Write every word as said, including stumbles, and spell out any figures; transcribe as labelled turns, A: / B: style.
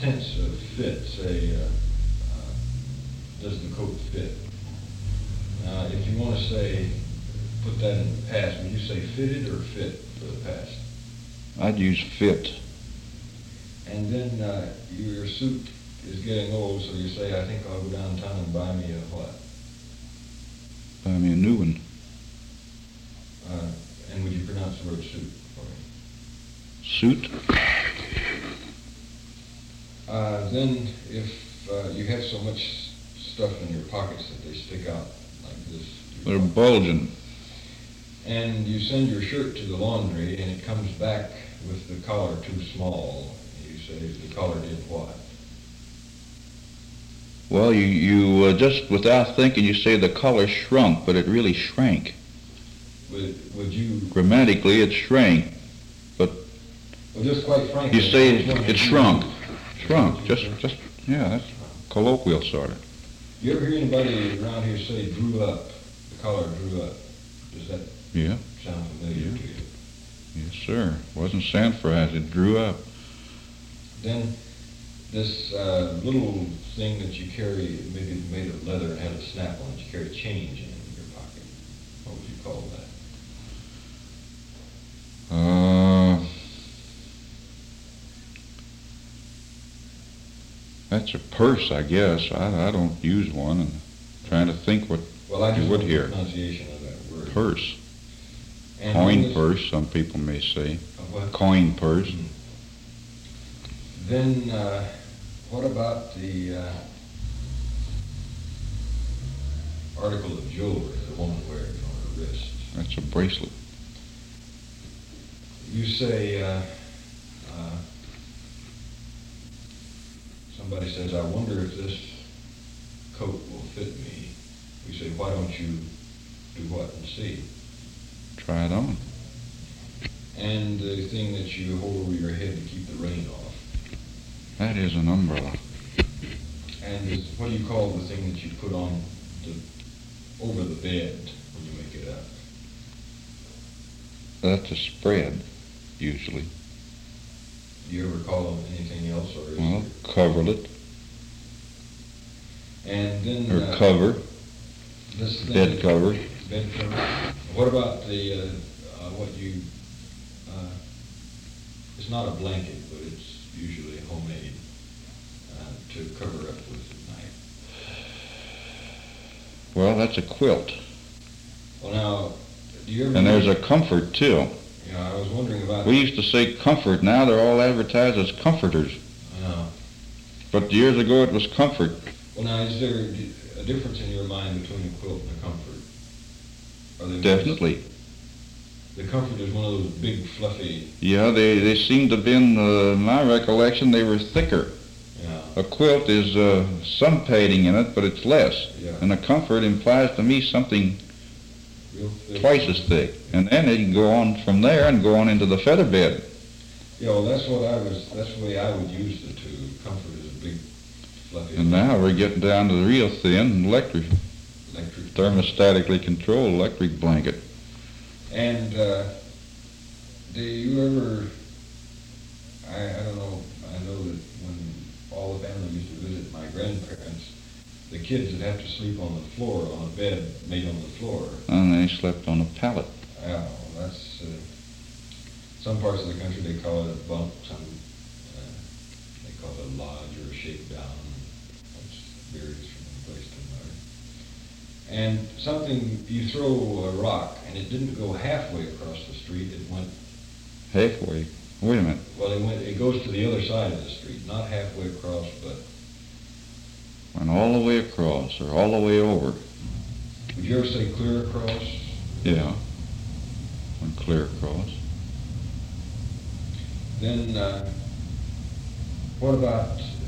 A: tense of fit, say, uh, uh, does the coat fit? Now, if you want to say, put that in the past, would you say fitted or fit for the past?
B: I'd use fit.
A: And then uh, your suit is getting old, so you say, I think I'll go downtown and buy me a what?
B: Buy me a new one.
A: Uh, and would you pronounce the word suit for me?
B: Suit?
A: Uh, then if uh, you have so much stuff in your pockets that they stick out like this.
B: They're bulging.
A: And you send your shirt to the laundry and it comes back with the collar too small. You say the collar did what?
B: Well, you, you uh, just without thinking, you say the collar shrunk, but it really shrank.
A: Would, would you...
B: Grammatically, it shrank, but
A: well, just quite frankly,
B: you say it, it shrunk. Shrunk, just, just, yeah, that's colloquial sort of.
A: You ever hear anybody around here say drew up? The collar drew up. Does that
B: yeah.
A: sound familiar
B: yeah.
A: to you?
B: Yes, sir. Wasn't sans phrase, it drew up.
A: Then this uh, little thing that you carry, maybe made of leather and had a snap on it, you carry change in your pocket. What would you call that?
B: Uh, that's a purse, I guess. I, I don't use one. I'm trying to think what
A: well, I
B: you
A: just
B: would
A: know
B: hear.
A: The pronunciation of that word.
B: Purse.
A: And
B: Coin
A: this,
B: purse, some people may say.
A: What?
B: Coin purse.
A: Mm-hmm. Then uh, what about the uh, article of jewelry that a woman wears on her wrist?
B: That's a bracelet.
A: You say, uh, uh, somebody says, I wonder if this coat will fit me. You say, why don't you do what and see?
B: Try it on.
A: And the thing that you hold over your head to keep the rain off.
B: That is an umbrella.
A: And is, what do you call the thing that you put on the, over the bed when you make it up?
B: That's a spread, usually.
A: Do you ever call them anything else? Or is
B: Well,
A: there...
B: coverlet.
A: And then...
B: Or
A: uh,
B: cover.
A: This thing,
B: bed cover.
A: Bed cover. What about the, uh, uh, what you, uh, it's not a blanket, but it's usually homemade uh, to cover up with at night.
B: Well, that's a quilt.
A: Well, now, do you ever...
B: And there's a comfort, too.
A: Yeah, I was wondering about...
B: We used to say comfort. Now they're all advertised as comforters.
A: I know.
B: But years ago it was comfort.
A: Well, now, is there a difference in your mind between a quilt and a comfort? Are they
B: Definitely.
A: The comfort is one of those big, fluffy...
B: Yeah, they, they seem to have been, uh, my recollection, they were thicker.
A: Yeah.
B: A quilt is uh, some padding in it, but it's less.
A: Yeah.
B: And a comfort implies to me something
A: Real thick.
B: twice as thick. And then it can go on from there and go on into the feather bed.
A: Yeah, well, that's what I was, that's the way I would use the two. Comfort is a big, fluffy...
B: And now we're getting down to the real thin electric,
A: electric
B: thermostatically controlled electric blanket.
A: And uh, do you ever, I, I don't know, I know that when all the family used to visit my grandparents, the kids would have to sleep on the floor, on a bed made on the floor.
B: And they slept on a pallet.
A: Yeah, well, that's, uh, some parts of the country they call it a bunk, some uh, they call it a lodge or a shakedown, which varies from one place to another. And something, you throw a rock, and it didn't go halfway across the street, it went...
B: Halfway? Wait a minute.
A: Well, it went, it goes to the other side of the street, not halfway across, but...
B: Went all the way across, or all the way over.
A: Would you ever say clear across?
B: Yeah. Went clear across.
A: Then, uh, what about